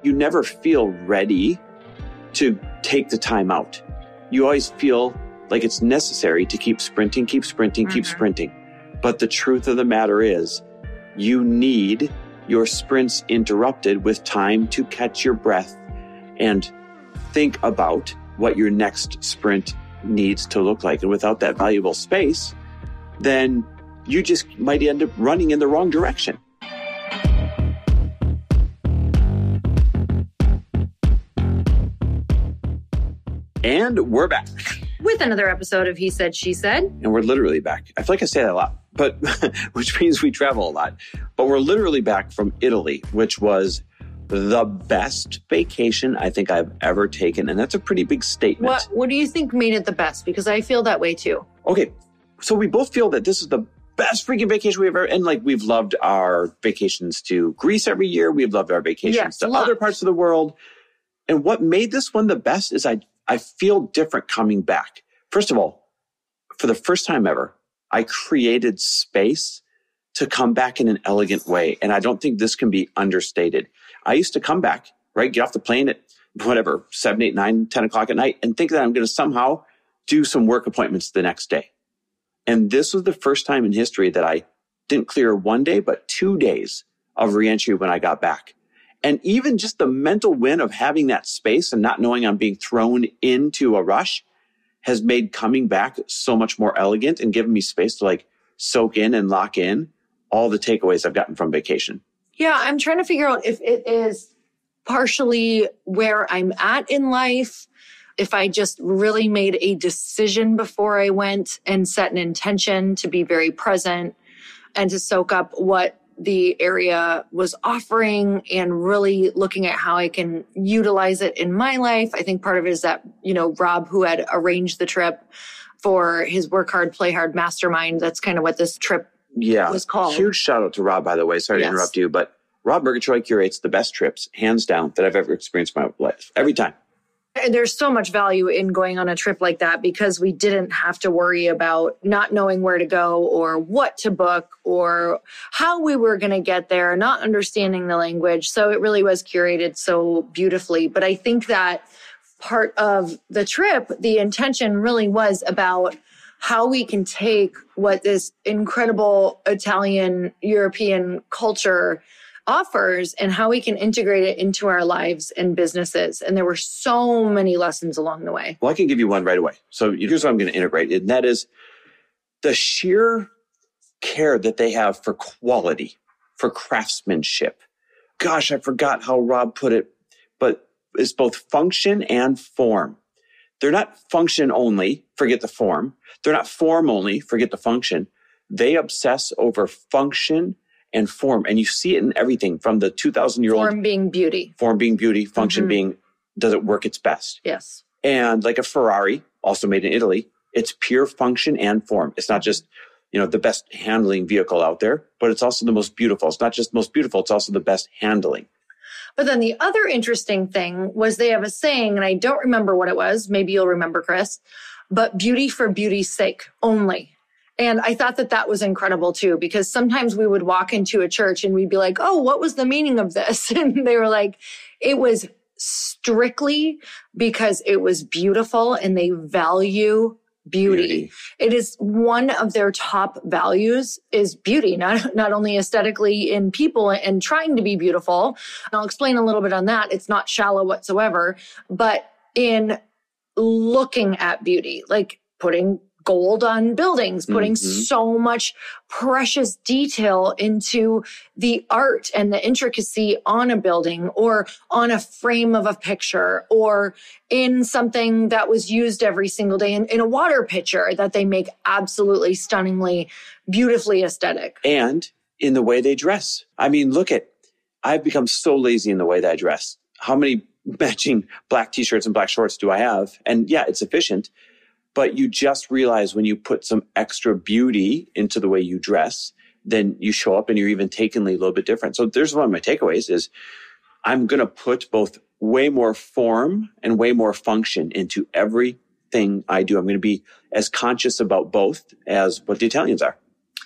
you never feel ready to take the time out. You always feel like it's necessary to keep sprinting, keep sprinting. But the truth of the matter is, you need your sprints interrupted with time to catch your breath and think about what your next sprint needs to look like. And without that valuable space, then you just might end up running in the wrong direction. And we're back. With another episode of He Said, She Said. And we're literally back. I feel like I say that a lot, but which means we travel a lot. But we're literally back from Italy, which was the best vacation I think I've ever taken. And that's a pretty big statement. What do you think made it the best? Because I feel that way too. Okay, so we both feel that this is the best freaking vacation we've ever, and like we've loved our vacations to Greece every year. We've loved our vacations to other parts of the world. And what made this one the best is I feel different coming back. First of all, for the first time ever, I created space to come back in an elegant way. And I don't think this can be understated. I used to come back, right? Get off the plane at whatever, 7, 8, 9, 10 o'clock at night and think that I'm going to somehow do some work appointments the next day. And this was the first time in history that I didn't clear one day, but 2 days of reentry when I got back. And even just the mental win of having that space and not knowing I'm being thrown into a rush has made coming back so much more elegant and given me space to like soak in and lock in all the takeaways I've gotten from vacation. Yeah, I'm trying to figure out if it is partially where I'm at in life, if I just really made a decision before I went and set an intention to be very present and to soak up what the area was offering and really looking at how I can utilize it in my life. I think part of it is that, Rob, who had arranged the trip for his Work Hard, Play Hard Mastermind, that's kind of what this trip was called. Huge shout out to Rob, by the way. Sorry to interrupt you, but Rob Murgatroyd curates the best trips, hands down, that I've ever experienced in my life. Every time. And there's so much value in going on a trip like that because we didn't have to worry about not knowing where to go or what to book or how we were going to get there, not understanding the language. So it really was curated so beautifully. But I think that part of the trip, the intention really was about how we can take what this incredible Italian European culture offers and how we can integrate it into our lives and businesses. And there were so many lessons along the way. Well, I can give you one right away. So here's what I'm going to integrate. And that is the sheer care that they have for quality, for craftsmanship. Gosh, I forgot how Rob put it, but it's both function and form. They're not function only, forget the form. They're not form only, forget the function. They obsess over function and form. And you see it in everything from the 2,000-year-old. Form being beauty. Function being, does it work its best? Yes. And like a Ferrari, also made in Italy, it's pure function and form. It's not just, the best handling vehicle out there, but it's also the most beautiful. It's not just most beautiful, it's also the best handling. But then the other interesting thing was they have a saying, and I don't remember what it was. Maybe you'll remember, Chris, but beauty for beauty's sake only. And I thought that was incredible too, because sometimes we would walk into a church and we'd be like, oh, what was the meaning of this? And they were like, it was strictly because it was beautiful and they value beauty. It is one of their top values is beauty, not only aesthetically in people and trying to be beautiful. And I'll explain a little bit on that. It's not shallow whatsoever, but in looking at beauty, like putting gold on buildings, putting so much precious detail into the art and the intricacy on a building or on a frame of a picture or in something that was used every single day in a water pitcher that they make absolutely stunningly, beautifully aesthetic. And in the way they dress. I mean, I've become so lazy in the way that I dress. How many matching black t-shirts and black shorts do I have? And yeah, it's efficient. But you just realize when you put some extra beauty into the way you dress, then you show up and you're even takingly a little bit different. So there's one of my takeaways is I'm going to put both way more form and way more function into everything I do. I'm going to be as conscious about both as what the Italians are.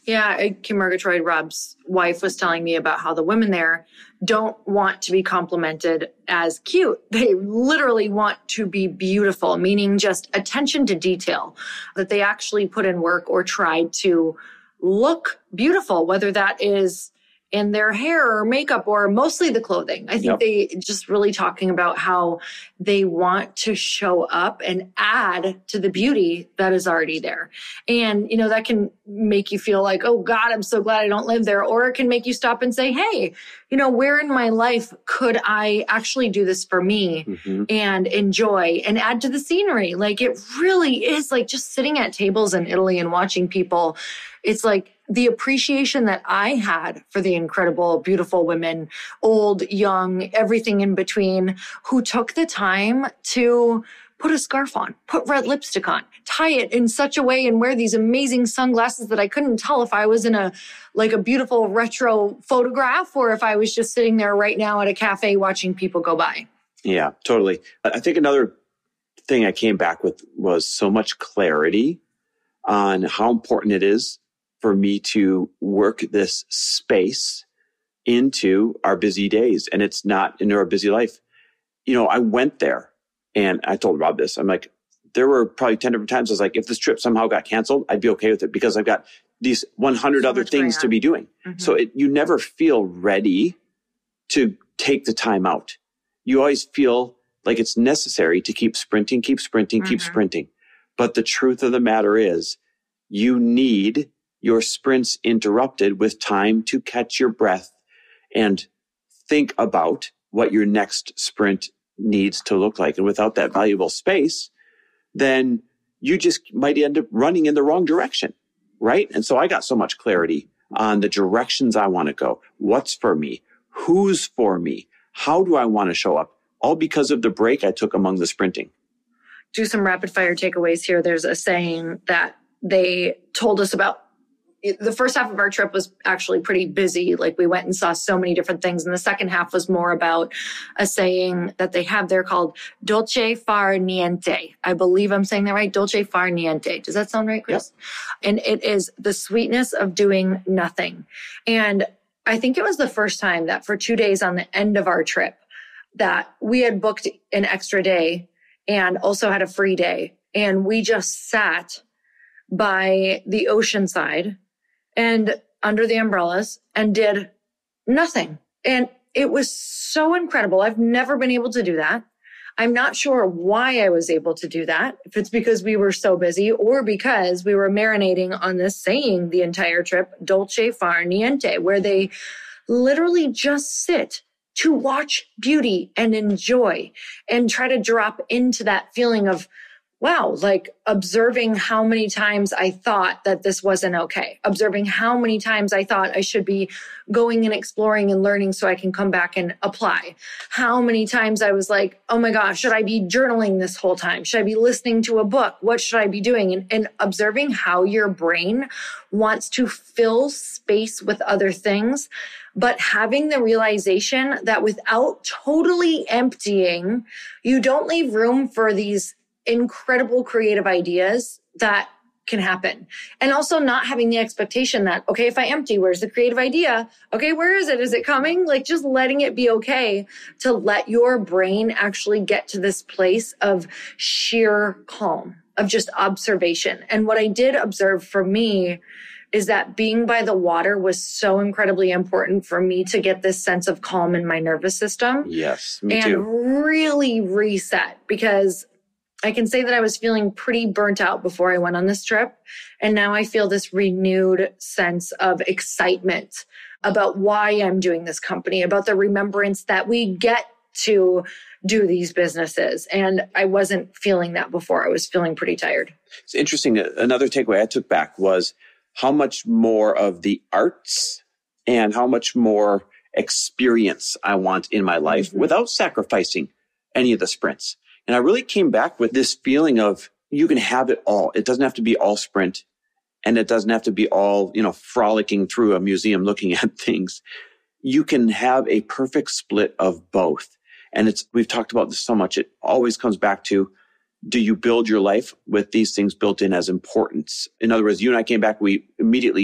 Yeah, Kim Murgatroyd, Rob's wife, was telling me about how the women there don't want to be complimented as cute. They literally want to be beautiful, meaning just attention to detail, that they actually put in work or tried to look beautiful, whether that is in their hair or makeup or mostly the clothing. I think they just really talking about how they want to show up and add to the beauty that is already there. And, that can make you feel like, oh God, I'm so glad I don't live there. Or it can make you stop and say, hey, where in my life could I actually do this for me and enjoy and add to the scenery? Like, it really is like just sitting at tables in Italy and watching people. It's like the appreciation that I had for the incredible, beautiful women, old, young, everything in between, who took the time to put a scarf on, put red lipstick on, tie it in such a way and wear these amazing sunglasses that I couldn't tell if I was in a beautiful retro photograph or if I was just sitting there right now at a cafe watching people go by. Yeah, totally. I think another thing I came back with was so much clarity on how important it is for me to work this space into our busy days. And it's not into our busy life. I went there and I told Rob this. I'm like, there were probably 10 different times I was like, if this trip somehow got canceled, I'd be okay with it because I've got these 100 other things to be doing. So you never feel ready to take the time out. You always feel like it's necessary to keep sprinting. But the truth of the matter is you need your sprints interrupted with time to catch your breath and think about what your next sprint needs to look like. And without that valuable space, then you just might end up running in the wrong direction, right? And so I got so much clarity on the directions I want to go. What's for me? Who's for me? How do I want to show up? All because of the break I took among the sprinting. Do some rapid fire takeaways here. There's a saying that they told us about. The first half of our trip was actually pretty busy. Like, we went and saw so many different things. And the second half was more about a saying that they have there called dolce far niente. I believe I'm saying that right. Dolce far niente. Does that sound right, Chris? Yep. And it is the sweetness of doing nothing. And I think it was the first time that for 2 days on the end of our trip that we had booked an extra day and also had a free day. And we just sat by the ocean side and under the umbrellas and did nothing. And it was so incredible. I've never been able to do that. I'm not sure why I was able to do that. If it's because we were so busy or because we were marinating on this saying the entire trip, dolce far niente, where they literally just sit to watch beauty and enjoy and try to drop into that feeling of, wow, like observing how many times I thought that this wasn't okay, observing how many times I thought I should be going and exploring and learning so I can come back and apply. How many times I was like, oh my gosh, should I be journaling this whole time? Should I be listening to a book? What should I be doing? And observing how your brain wants to fill space with other things, but having the realization that without totally emptying, you don't leave room for these incredible creative ideas that can happen. And also not having the expectation that, okay, if I empty, where's the creative idea? Okay, where is it? Is it coming? Like, just letting it be okay to let your brain actually get to this place of sheer calm, of just observation. And what I did observe for me is that being by the water was so incredibly important for me to get this sense of calm in my nervous system. Yes, me and too. Really reset, because I can say that I was feeling pretty burnt out before I went on this trip. And now I feel this renewed sense of excitement about why I'm doing this company, about the remembrance that we get to do these businesses. And I wasn't feeling that before. I was feeling pretty tired. It's interesting. Another takeaway I took back was how much more of the arts and how much more experience I want in my life without sacrificing any of the sprints. And I really came back with this feeling of you can have it all. It doesn't have to be all sprint, and it doesn't have to be all, frolicking through a museum looking at things. You can have a perfect split of both. And we've talked about this so much. It always comes back to, do you build your life with these things built in as importance? In other words, you and I came back, we immediately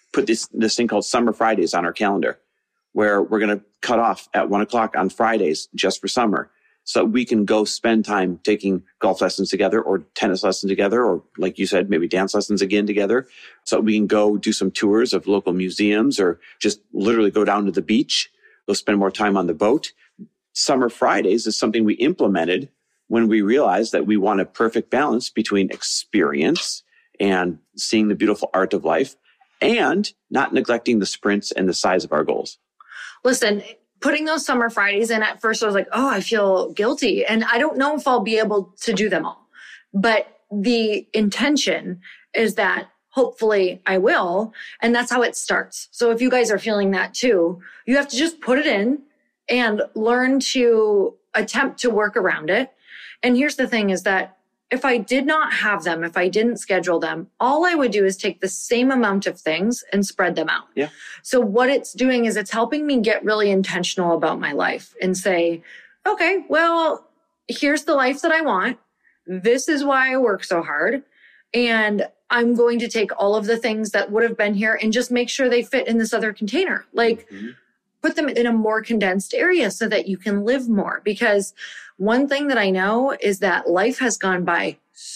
put this thing called Summer Fridays on our calendar, where we're going to cut off at 1:00 on Fridays just for summer. So we can go spend time taking golf lessons together or tennis lessons together, or like you said, maybe dance lessons again together. So we can go do some tours of local museums or just literally go down to the beach, go spend more time on the boat. Summer Fridays is something we implemented when we realized that we want a perfect balance between experience and seeing the beautiful art of life and not neglecting the sprints and the size of our goals. Listen, putting those Summer Fridays in, at first I was like, oh, I feel guilty. And I don't know if I'll be able to do them all. But the intention is that hopefully I will. And that's how it starts. So if you guys are feeling that too, you have to just put it in and learn to attempt to work around it. And here's the thing is that if I did not have them, if I didn't schedule them, all I would do is take the same amount of things and spread them out. Yeah. So what it's doing is it's helping me get really intentional about my life and say, okay, well, here's the life that I want. This is why I work so hard. And I'm going to take all of the things that would have been here and just make sure they fit in this other container. Like, put them in a more condensed area so that you can live more. Because one thing that I know is that life has gone by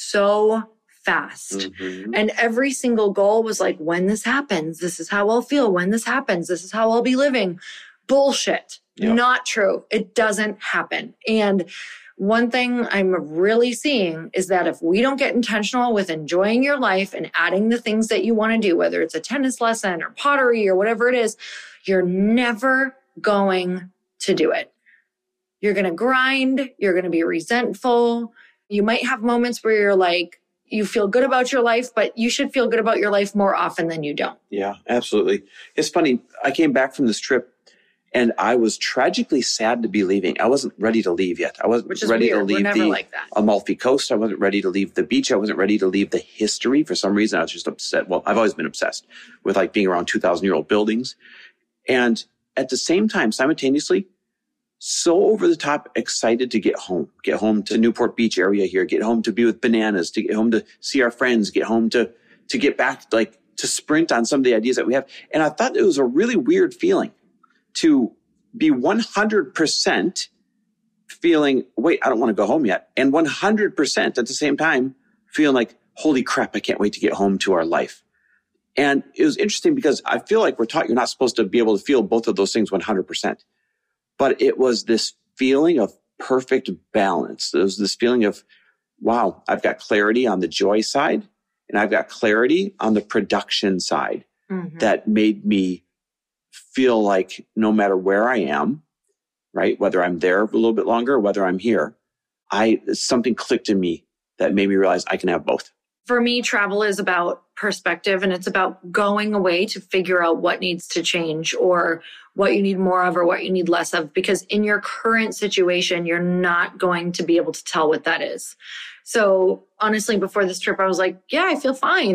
so fast. And every single goal was like, when this happens, this is how I'll feel. When this happens, this is how I'll be living. Bullshit. Yep. Not true. It doesn't happen. And one thing I'm really seeing is that if we don't get intentional with enjoying your life and adding the things that you want to do, whether it's a tennis lesson or pottery or whatever it is, you're never going to do it. You're going to grind. You're going to be resentful. You might have moments where you're like, you feel good about your life, but you should feel good about your life more often than you don't. Yeah, absolutely. It's funny. I came back from this trip and I was tragically sad to be leaving. I wasn't ready to leave yet. I wasn't ready to leave the Amalfi Coast. I wasn't ready to leave the beach. I wasn't ready to leave the history. For some reason, I was just upset. Well, I've always been obsessed with like being around 2,000-year-old buildings. And at the same time, simultaneously, so over the top excited to get home to Newport Beach area here, get home to be with Bananas, to get home to see our friends, get home to get back, like to sprint on some of the ideas that we have. And I thought it was a really weird feeling to be 100% feeling, wait, I don't want to go home yet. And 100% at the same time feeling like, holy crap, I can't wait to get home to our life. And it was interesting because I feel like we're taught you're not supposed to be able to feel both of those things 100%. But it was this feeling of perfect balance. There was this feeling of, wow, I've got clarity on the joy side and I've got clarity on the production side that made me feel like no matter where I am, right, whether I'm there a little bit longer or whether I'm here, something clicked in me that made me realize I can have both. For me, travel is about perspective, and it's about going away to figure out what needs to change or what you need more of or what you need less of. Because in your current situation, you're not going to be able to tell what that is. So honestly, before this trip, I was like, yeah, I feel fine.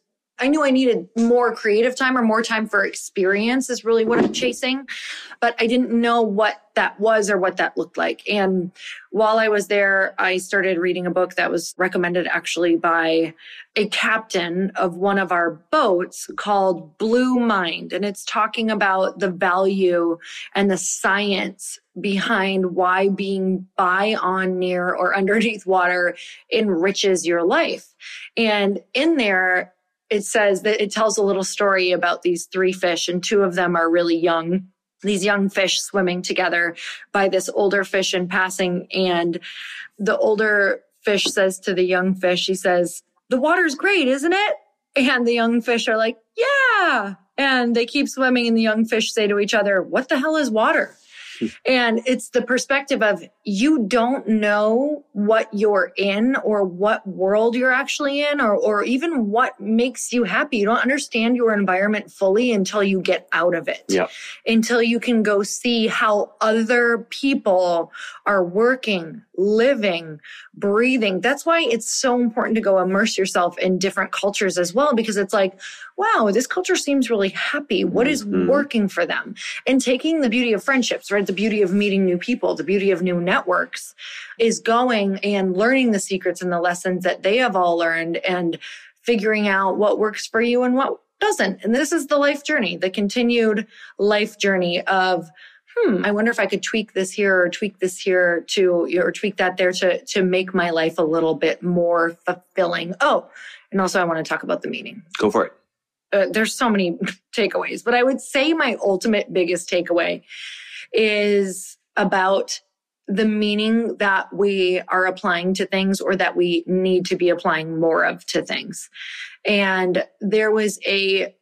I knew I needed more creative time or more time for experience is really what I'm chasing. But I didn't know what that was or what that looked like. And while I was there, I started reading a book that was recommended actually by a captain of one of our boats called Blue Mind. And it's talking about the value and the science behind why being by, on, near, or underneath water enriches your life. And in there, it says that it tells a little story about these three fish, and two of them are really young. These young fish swimming together by this older fish in passing. And the older fish says to the young fish, he says, "The water's great, isn't it?" And the young fish are like, "Yeah." And they keep swimming, and the young fish say to each other, "What the hell is water?" And it's the perspective of you don't know what you're in or what world you're actually in or even what makes you happy. You don't understand your environment fully until you get out of it, until you can go see how other people are working, living, breathing. That's why it's so important to go immerse yourself in different cultures as well, because it's like, wow, this culture seems really happy. What is working for them? And taking the beauty of friendships, right? The beauty of meeting new people, the beauty of new networks is going and learning the secrets and the lessons that they have all learned and figuring out what works for you and what doesn't. And this is the life journey, the continued life journey of, I wonder if I could tweak this here or tweak this here or tweak that there to make my life a little bit more fulfilling. Oh, and also I want to talk about the meaning. Go for it. There's so many takeaways, but I would say my ultimate biggest takeaway is about the meaning that we are applying to things or that we need to be applying more of to things. And there was a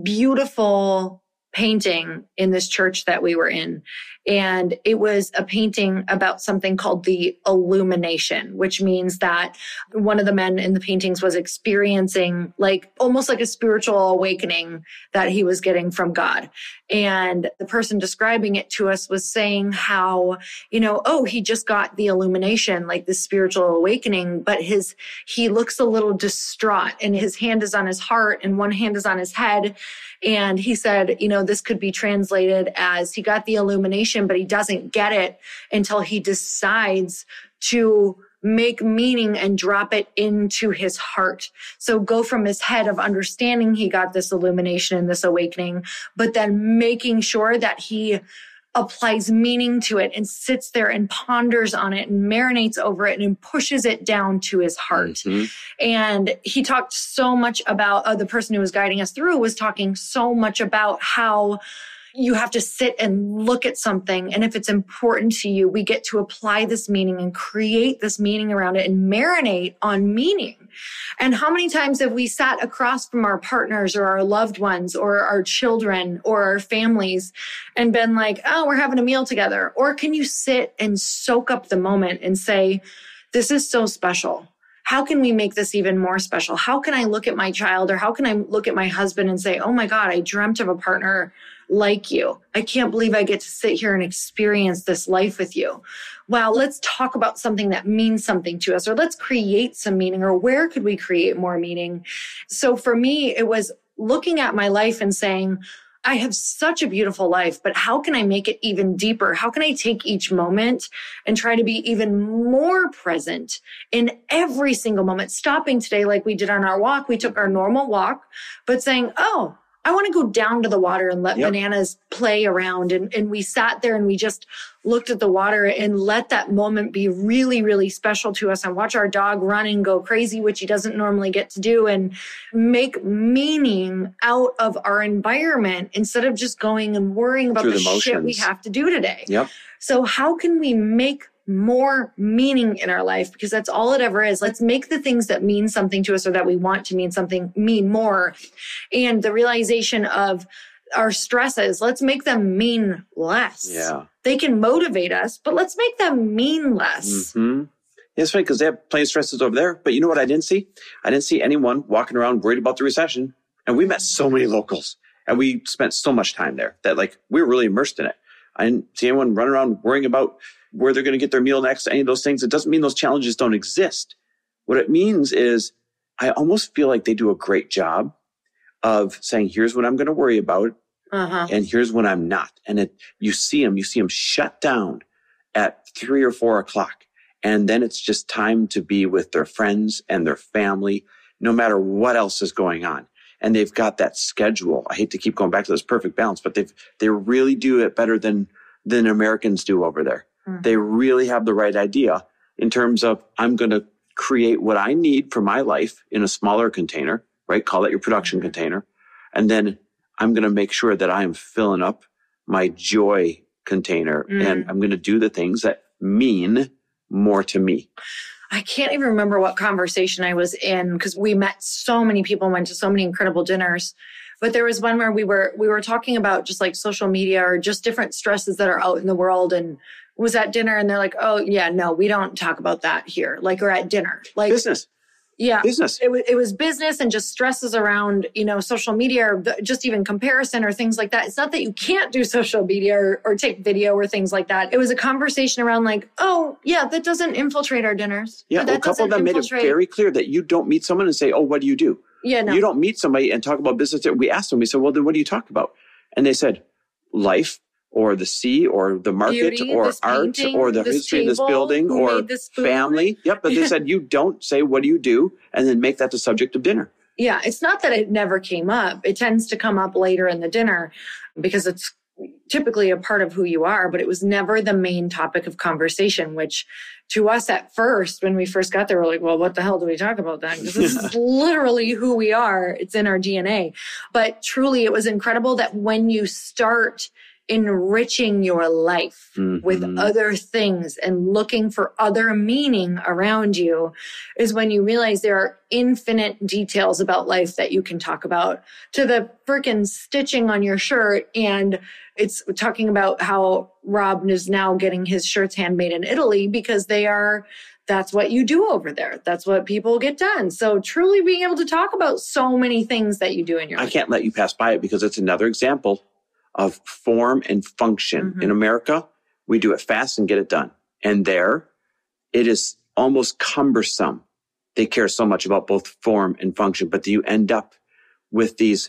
beautiful painting in this church that we were in. And it was a painting about something called the illumination, which means that one of the men in the paintings was experiencing almost like a spiritual awakening that he was getting from God. And the person describing it to us was saying how, he just got the illumination, like the spiritual awakening, but he looks a little distraught and his hand is on his heart and one hand is on his head. And he said, this could be translated as he got the illumination, but he doesn't get it until he decides to make meaning and drop it into his heart. So go from his head of understanding he got this illumination and this awakening, but then making sure that he applies meaning to it and sits there and ponders on it and marinates over it and pushes it down to his heart. Mm-hmm. And he talked so much about, the person who was guiding us through was talking so much about how you have to sit and look at something. And if it's important to you, we get to apply this meaning and create this meaning around it and marinate on meaning. And how many times have we sat across from our partners or our loved ones or our children or our families and been like, oh, we're having a meal together? Or can you sit and soak up the moment and say, this is so special. How can we make this even more special? How can I look at my child or how can I look at my husband and say, oh my God, I dreamt of a partner like you. I can't believe I get to sit here and experience this life with you. Wow, let's talk about something that means something to us, or let's create some meaning, or where could we create more meaning? So for me, it was looking at my life and saying, I have such a beautiful life, but how can I make it even deeper? How can I take each moment and try to be even more present in every single moment? Stopping today like we did on our walk. We took our normal walk, but saying, oh, I want to go down to the water and let bananas play around. And we sat there and we just looked at the water and let that moment be really, really special to us and watch our dog run and go crazy, which he doesn't normally get to do, and make meaning out of our environment instead of just going and worrying about the shit we have to do today. Yep. So how can we make more meaning in our life? Because that's all it ever is. Let's make the things that mean something to us or that we want to mean something mean more. And the realization of our stresses, let's make them mean less. Yeah. They can motivate us, but let's make them mean less. Mm-hmm. That's right, because they have plenty of stresses over there. But you know what I didn't see? I didn't see anyone walking around worried about the recession. And we met so many locals and we spent so much time there that we were really immersed in it. I didn't see anyone running around worrying about where they're going to get their meal next, any of those things. It doesn't mean those challenges don't exist. What it means is I almost feel like they do a great job of saying, here's what I'm going to worry about. And here's when I'm not. And you see them shut down at 3 or 4 o'clock. And then it's just time to be with their friends and their family, no matter what else is going on. And they've got that schedule. I hate to keep going back to this perfect balance, but they really do it better than Americans do over there. They really have the right idea in terms of, I'm going to create what I need for my life in a smaller container, right? Call that your production container. And then I'm going to make sure that I am filling up my joy container and I'm going to do the things that mean more to me. I can't even remember what conversation I was in because we met so many people, went to so many incredible dinners. But there was one where we were talking about just like social media or just different stresses that are out in the world, and was at dinner and they're like, oh yeah, no, we don't talk about that here. Or at dinner, business. Yeah. Business. It was business and just stresses around, social media or just even comparison or things like that. It's not that you can't do social media or take video or things like that. It was a conversation around oh yeah, that doesn't infiltrate our dinners. Yeah. Well, a couple of them made it very clear that you don't meet someone and say, oh, what do you do? Yeah. No. You don't meet somebody and talk about business. We asked them, we said, well, then what do you talk about? And they said, life, or the sea, or the market, beauty, or art, painting, or the history of this building, or family. Yep. But they said, you don't say, what do you do? And then make that the subject of dinner. Yeah, it's not that it never came up. It tends to come up later in the dinner because it's typically a part of who you are, but it was never the main topic of conversation, which to us at first, when we first got there, we're like, well, what the hell do we talk about then? Because this is literally who we are. It's in our DNA. But truly, it was incredible that when you start enriching your life with other things and looking for other meaning around you is when you realize there are infinite details about life that you can talk about, to the freaking stitching on your shirt. And it's talking about how Rob is now getting his shirts handmade in Italy because that's what you do over there. That's what people get done. So truly being able to talk about so many things that you do in your life. I can't let you pass by it because it's another example of form and function. In America, we do it fast and get it done. And there, it is almost cumbersome. They care so much about both form and function, but you end up with these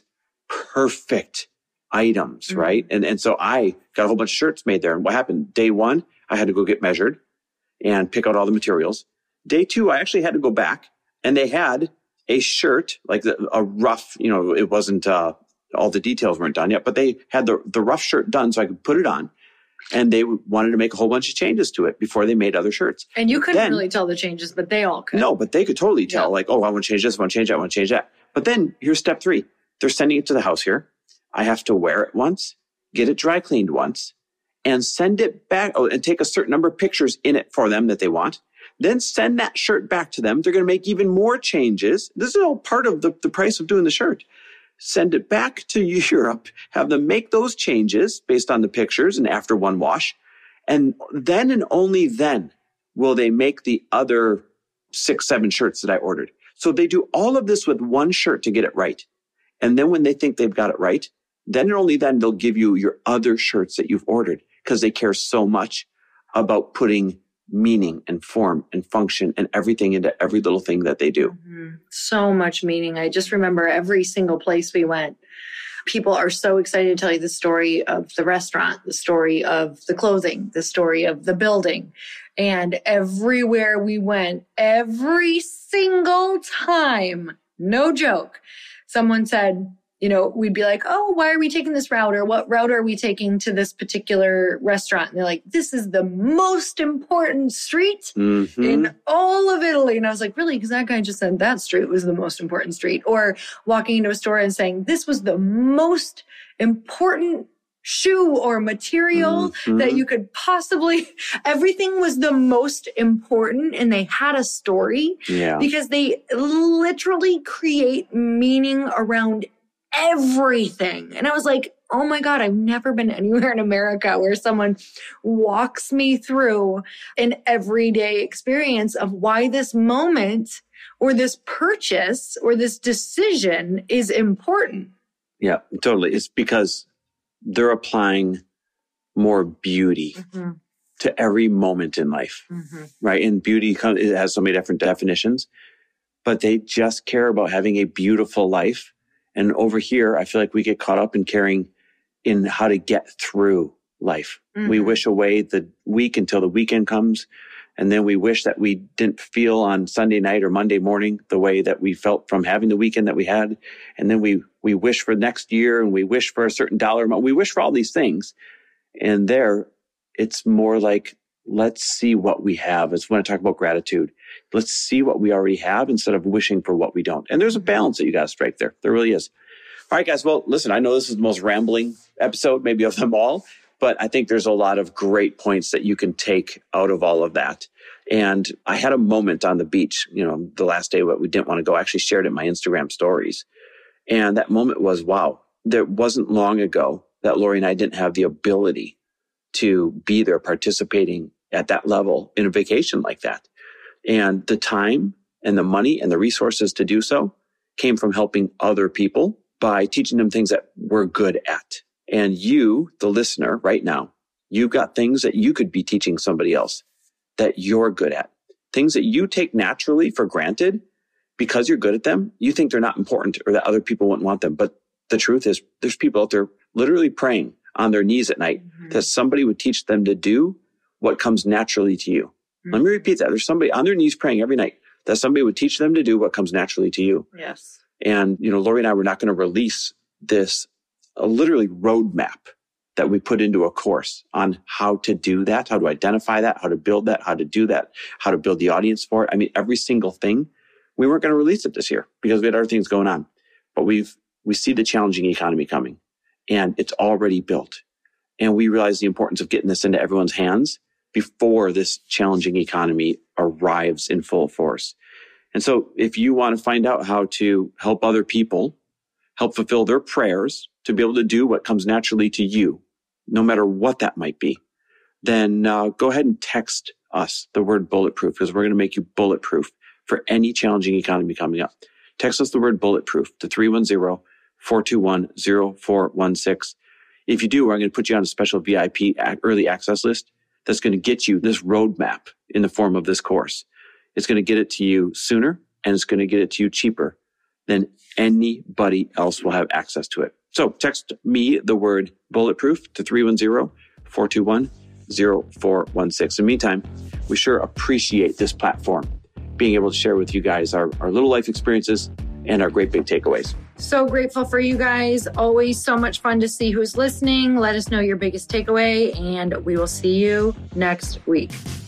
perfect items, right? And so I got a whole bunch of shirts made there. And what happened? Day one, I had to go get measured and pick out all the materials. Day two, I actually had to go back and they had a shirt, like a rough, it wasn't, all the details weren't done yet, but they had the rough shirt done so I could put it on. And they wanted to make a whole bunch of changes to it before they made other shirts. And you couldn't really tell the changes, but they all could. No, but they could totally tell, like, oh, I want to change this, I want to change that, I want to change that. But then here's step 3. They're sending it to the house here. I have to wear it once, get it dry cleaned once, and send it back, and take a certain number of pictures in it for them that they want. Then send that shirt back to them. They're going to make even more changes. This is all part of the price of doing the shirt. Send it back to Europe, have them make those changes based on the pictures and after one wash. And then and only then will they make the other 6, 7 shirts that I ordered. So they do all of this with one shirt to get it right. And then when they think they've got it right, then and only then they'll give you your other shirts that you've ordered because they care so much about putting meaning and form and function and everything into every little thing that they do. So much meaning. I just remember every single place we went, people are so excited to tell you the story of the restaurant, the story of the clothing, the story of the building. And everywhere we went, every single time, no joke, someone said, we'd be like, oh, why are we taking this route? Or what route are we taking to this particular restaurant? And they're like, this is the most important street in all of Italy. And I was like, really? Because that guy just said that street was the most important street. Or walking into a store and saying, this was the most important shoe or material that you could possibly, everything was the most important. And they had a story because they literally create meaning around everything. And I was like, oh my God, I've never been anywhere in America where someone walks me through an everyday experience of why this moment or this purchase or this decision is important. Yeah, totally. It's because they're applying more beauty to every moment in life, right? And beauty it has so many different definitions, but they just care about having a beautiful life. And over here, I feel like we get caught up in caring in how to get through life. We wish away the week until the weekend comes. And then we wish that we didn't feel on Sunday night or Monday morning the way that we felt from having the weekend that we had. And then we wish for next year and we wish for a certain dollar amount. We wish for all these things. And there, it's more like, let's see what we have. It's when I talk about gratitude. Let's see what we already have instead of wishing for what we don't. And there's a balance that you got to strike there. There really is. All right, guys. Well, listen, I know this is the most rambling episode maybe of them all, but I think there's a lot of great points that you can take out of all of that. And I had a moment on the beach, the last day that we didn't want to go. I actually shared it in my Instagram stories. And that moment was, wow, there wasn't long ago that Lori and I didn't have the ability to be there participating at that level in a vacation like that. And the time and the money and the resources to do so came from helping other people by teaching them things that we're good at. And you, the listener right now, you've got things that you could be teaching somebody else that you're good at. Things that you take naturally for granted because you're good at them. You think they're not important or that other people wouldn't want them. But the truth is there's people out there literally praying on their knees at night that somebody would teach them to do what comes naturally to you. Let me repeat that. There's somebody on their knees praying every night that somebody would teach them to do what comes naturally to you. Yes. And, Lori and I were not going to release this literally roadmap that we put into a course on how to do that, how to identify that, how to build that, how to do that, how to build the audience for it. I mean, every single thing. We weren't going to release it this year because we had other things going on. But we see the challenging economy coming, and it's already built. And we realize the importance of getting this into everyone's hands before this challenging economy arrives in full force. And so if you want to find out how to help other people, help fulfill their prayers to be able to do what comes naturally to you, no matter what that might be, then go ahead and text us the word bulletproof, because we're going to make you bulletproof for any challenging economy coming up. Text us the word bulletproof to 310-421-0416. If you do, we're going to put you on a special VIP early access list that's going to get you this roadmap in the form of this course. It's going to get it to you sooner, and it's going to get it to you cheaper than anybody else will have access to it. So text me the word bulletproof to 310-421-0416. In the meantime, we sure appreciate this platform, being able to share with you guys our little life experiences and our great big takeaways. So grateful for you guys. Always so much fun to see who's listening. Let us know your biggest takeaway, and we will see you next week.